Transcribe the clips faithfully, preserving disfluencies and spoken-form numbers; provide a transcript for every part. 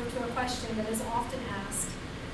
to a question that is often asked.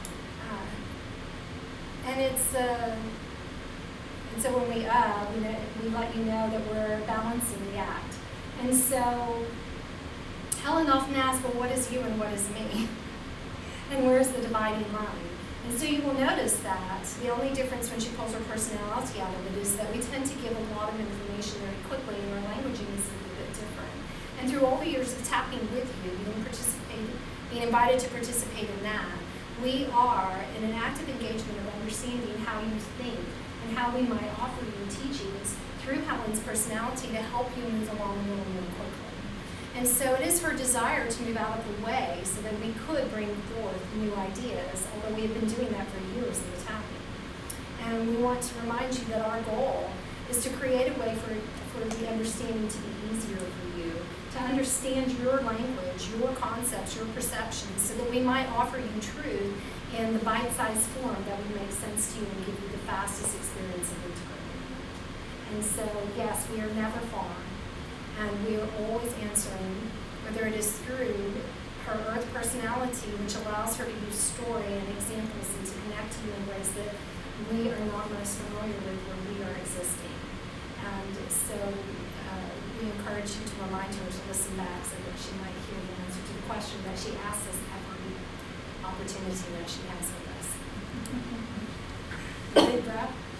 Uh, and it's, uh, and so when we, uh, we, know, we let you know that we're balancing the act. And so Helen often asks, well, what is you and what is me? And where's the dividing line? And so you will notice that the only difference when she pulls her personality out of it is that we tend to give a lot of information very quickly, and our languaging is a little bit different. And through all the years of tapping with you, being participating, being invited to participate in that, we are in an active engagement of understanding how you think and how we might offer you teachings through Helen's personality to help you move along a little more quickly. And so it is her desire to move out of the way so that we could bring forth new ideas, although we have been doing that for years in the tapping. And we want to remind you that our goal is to create a way for, for the understanding to be easier for you, to understand your language, your concepts, your perceptions, so that we might offer you truth in the bite-sized form that would make sense to you and give you the fastest experience of integrating. And so, yes, we are never far. And we are always answering, whether it is through her earth personality, which allows her to use story and examples and to connect to you in ways that we are not most familiar with where we are existing. And so uh, we encourage you to remind her to listen back so that she might hear the answer to the question that she asks us every opportunity that she has with us. Big breath.